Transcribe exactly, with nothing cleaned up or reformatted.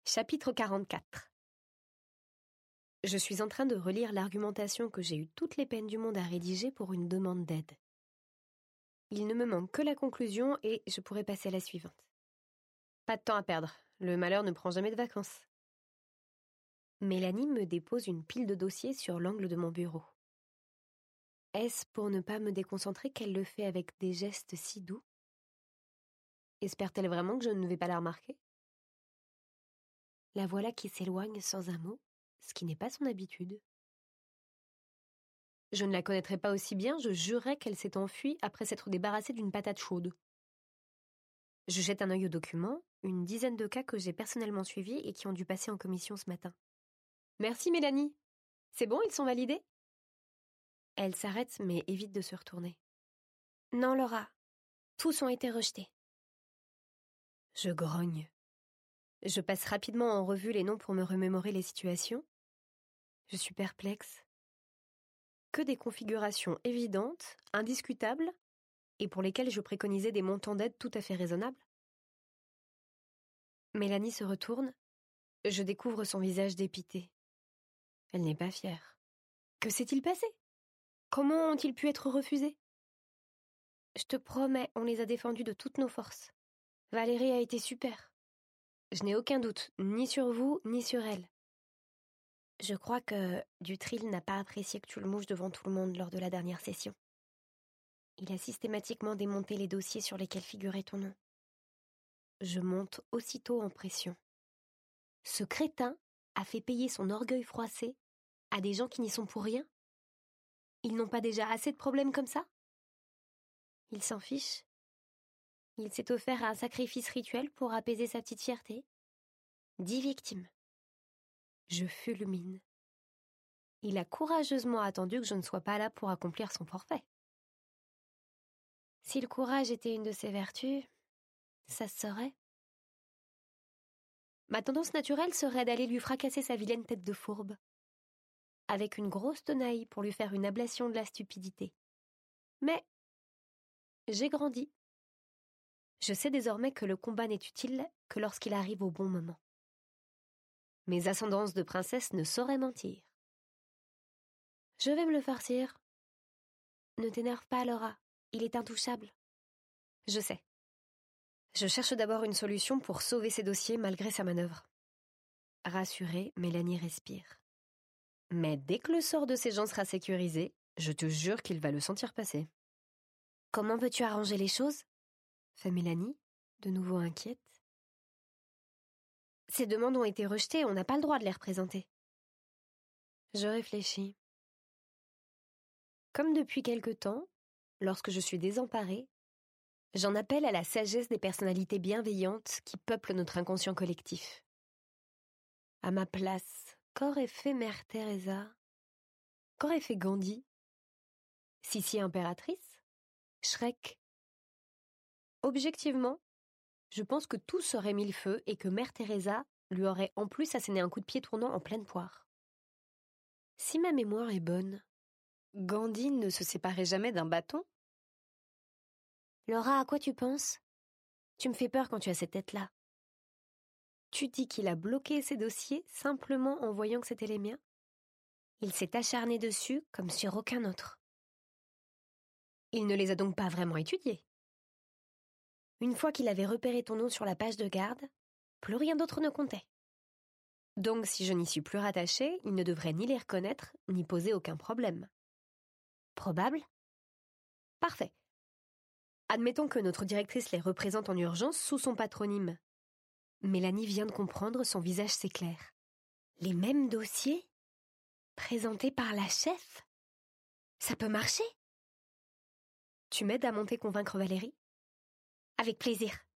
Chapitre quarante-quatre. Je suis en train de relire l'argumentation que j'ai eu toutes les peines du monde à rédiger pour une demande d'aide. Il ne me manque que la conclusion et je pourrais passer à la suivante. Pas de temps à perdre, le malheur ne prend jamais de vacances. Mélanie me dépose une pile de dossiers sur l'angle de mon bureau. Est-ce pour ne pas me déconcentrer qu'elle le fait avec des gestes si doux? Espère-t-elle vraiment que je ne vais pas la remarquer? La voilà qui s'éloigne sans un mot, ce qui n'est pas son habitude. Je ne la connaîtrais pas aussi bien, je jurerais qu'elle s'est enfuie après s'être débarrassée d'une patate chaude. Je jette un œil aux documents, une dizaine de cas que j'ai personnellement suivis et qui ont dû passer en commission ce matin. Merci Mélanie. C'est bon, ils sont validés? Elle s'arrête mais évite de se retourner. Non Laura, tous ont été rejetés. Je grogne. Je passe rapidement en revue les noms pour me remémorer les situations. Je suis perplexe. Que des configurations évidentes, indiscutables, et pour lesquelles je préconisais des montants d'aide tout à fait raisonnables. Mélanie se retourne. Je découvre son visage dépité. Elle n'est pas fière. Que s'est-il passé? Comment ont-ils pu être refusés? Je te promets, on les a défendus de toutes nos forces. Valérie a été super. Je n'ai aucun doute, ni sur vous, ni sur elle. Je crois que Dutril n'a pas apprécié que tu le mouches devant tout le monde lors de la dernière session. Il a systématiquement démonté les dossiers sur lesquels figurait ton nom. Je monte aussitôt en pression. Ce crétin a fait payer son orgueil froissé à des gens qui n'y sont pour rien? Ils n'ont pas déjà assez de problèmes comme ça? Il s'en fiche. Il s'est offert un sacrifice rituel pour apaiser sa petite fierté. Dix victimes. Je fulmine. Il a courageusement attendu que je ne sois pas là pour accomplir son forfait. Si le courage était une de ses vertus, ça se saurait. Ma tendance naturelle serait d'aller lui fracasser sa vilaine tête de fourbe, avec une grosse tenaille pour lui faire une ablation de la stupidité. Mais j'ai grandi. Je sais désormais que le combat n'est utile que lorsqu'il arrive au bon moment. Mes ascendances de princesse ne sauraient mentir. Je vais me le farcir. Ne t'énerve pas, Laura. Il est intouchable. Je sais. Je cherche d'abord une solution pour sauver ses dossiers malgré sa manœuvre. Rassurée, Mélanie respire. Mais dès que le sort de ces gens sera sécurisé, je te jure qu'il va le sentir passer. Comment veux-tu arranger les choses? Fait Mélanie, de nouveau inquiète. Ces demandes ont été rejetées, on n'a pas le droit de les représenter. Je réfléchis. Comme depuis quelque temps, lorsque je suis désemparée, j'en appelle à la sagesse des personnalités bienveillantes qui peuplent notre inconscient collectif. À ma place, qu'aurait fait Mère Teresa? Qu'aurait fait Gandhi? Sissi impératrice? Shrek? Objectivement, je pense que tous auraient mis le feu et que Mère Teresa lui aurait en plus asséné un coup de pied tournant en pleine poire. Si ma mémoire est bonne, Gandhi ne se séparait jamais d'un bâton? Laura, à quoi tu penses? Tu me fais peur quand tu as cette tête-là. Tu dis qu'il a bloqué ses dossiers simplement en voyant que c'était les miens? Il s'est acharné dessus comme sur aucun autre. Il ne les a donc pas vraiment étudiés. Une fois qu'il avait repéré ton nom sur la page de garde, plus rien d'autre ne comptait. Donc si je n'y suis plus rattachée, il ne devrait ni les reconnaître, ni poser aucun problème. Probable? Parfait. Admettons que notre directrice les représente en urgence sous son patronyme. Mélanie vient de comprendre, son visage s'éclaire. Les mêmes dossiers? Présentés par la chef? Ça peut marcher? Tu m'aides à monter convaincre Valérie? Avec plaisir.